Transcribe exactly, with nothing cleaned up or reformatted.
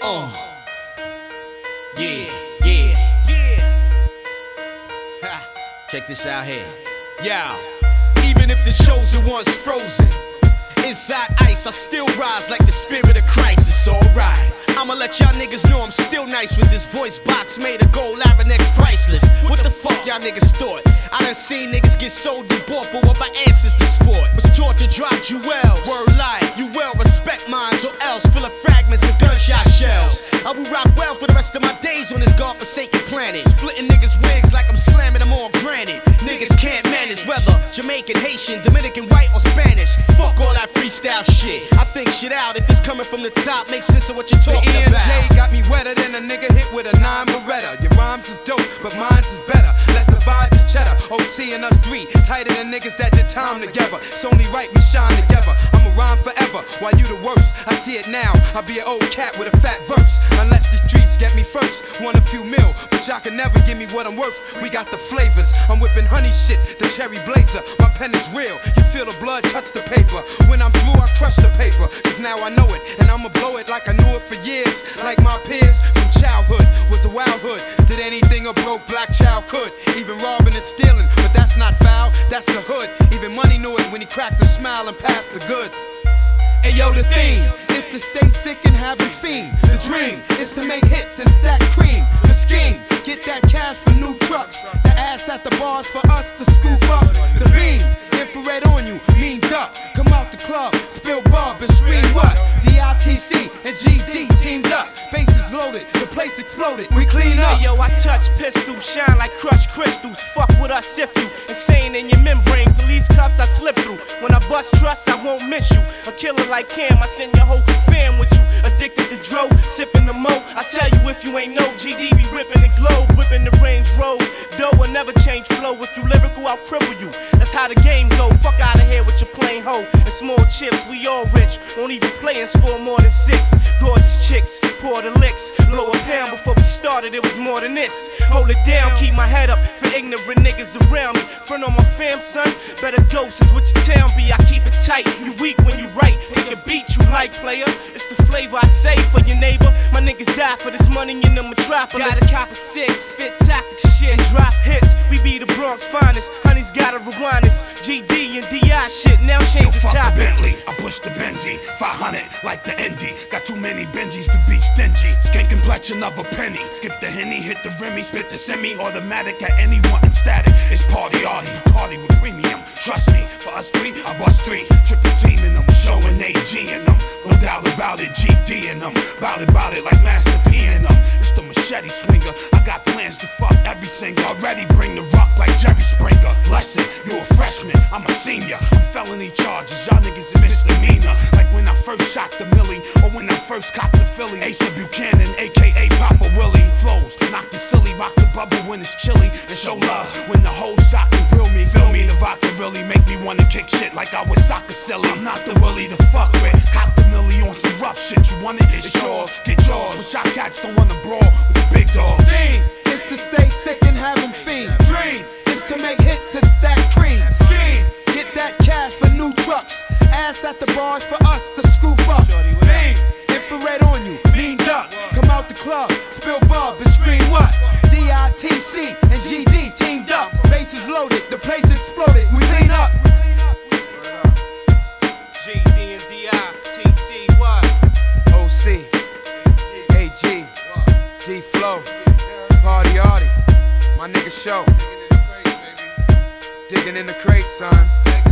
Uh. Yeah, yeah, yeah. Ha. Check this out here. Yeah. Even if the shows are once frozen, inside ice, I still rise like the spirit of Christ. It's alright. I'ma let y'all niggas know I'm still nice with this voice box made of gold, Larinax priceless. What the fuck y'all niggas thought? I done seen niggas get sold and bought for what my ancestors fought. Was taught to drop jewels, word life. You well respect mines or else full of fragments and gunshot shells. I will rock well for the rest of my days on this godforsaken planet. Splitting niggas' wigs like I'm slamming them on granite. Niggas can't manage whether Jamaican, Haitian, Dominican, white or Spanish. Fuck all that freestyle shit. I think shit out if it's coming from the top. Makes sense of what you're talking the about. E M J got me wetter than a nigga hit with a nine Beretta. Your rhymes is dope, but mine's is better. Let's divide this cheddar. O C and us three, tighter than niggas that did time together. It's only right we shine together. I'ma rhyme forever, while you the worst. I see it now, I'll be an old cat with a fat verse. Unless the streets get me first, want a few mil, but y'all can never give me what I'm worth. We got the flavors, I'm whipping honey shit, the cherry blazer. My pen is real, you feel the blood touch the paper. When I'm through, I crush the paper, cause now I know it, and I'ma blow it like I knew it for years. Like my peers from childhood, was a wild hood. Did anything a broke black child could, even robbing and stealing, but that's not foul, that's the hood. Even money knew it when he cracked a smile and passed the goods. Ayo, the theme is to stay sick and have a fiend. The dream is to make hits and stack cream. The scheme, get that cash for new trucks. The ass at the bars for us to scoop up. The beam, infrared on you, mean duck. Come out the club, spill bob and scream what? D I T C and G D teamed up. Bases loaded, the place exploded. We clean up. Hey, yo, I touch pistols, shine like crushed crystals. Fuck with us if you insane in your membrane. Police cuffs I slip through. When I bust trust, I won't miss you. A killer like Cam, I send your whole fam with you. Addicted to dro, sipping the mo. I tell you if you ain't know, G D be ripping the globe, whipping the Range Road. Dough will never change flow. If you lyrical, I'll cripple you. That's how the game go. Fuck out of here with your plain hoe and small chips. We all rich, won't even play and score more than six. Gorgeous chicks, pour the licks. Blow a pound before we started, it was more than this. Hold it down, keep my head up for ignorant niggas around me. Front on my fam, son, better ghosts is what your town be. I keep it tight, you weak when you right. Pick a beat you like, player. It's the flavor I say for your neighbor. My niggas die for this money in the metropolis. Gotta cop a six, spit toxic shit, and drop hits. We be the Bronx finest, honey's gotta rewind this. G D and D I shit, now change the fuck topic. The Bentley, I push the Benzie, five hundred like the Indy. Got too many Benjis to be stingy. Skin complexion of a penny. Skip the Henny, hit the Remy, spit the semi-automatic at any wantin' static. It's party arty, party with premium. Trust me, for us three, I bust three. Triple team in them, showing A G in them. No doubt about it, G D in them. Bout it, bout it like Master P in them. It's the machete swinger. I got plans to fuck every singer. Already bring the rock like Jerry Springer. Bless it, you a freshman, I'm a senior. I'm felony charges, y'all niggas is misdemeanor. Like when I first shot the Millie, or when I first copped the Philly. Asa Buchanan, aka Papa Willie. Flows, knock the silly, rock the bubble when it's chilly. And show love when the whole shot can grill me. Feel me, the vodka really make me wanna kick shit like I was soccer silly. I'm not the Willie to fuck with. Cop the Millie on some rough shit. You want it? It's yours, get yours. But y'all cats don't wanna brawl with the big dogs. Dream is to stay sick and have them fiend. Dream is to make hits and stack cream. Scheme, get that cash for new trucks. Ass at the bars for us to scoop up. Beam, infrared on you, mean duck. Come out the club, spill bub and scream what? D I T C and G D teamed up. Bases loaded, the place exploded. We clean up. G D and D I T C what? O C, A G, D Flow, Party Arty, my nigga Show. Digging in the crate, son.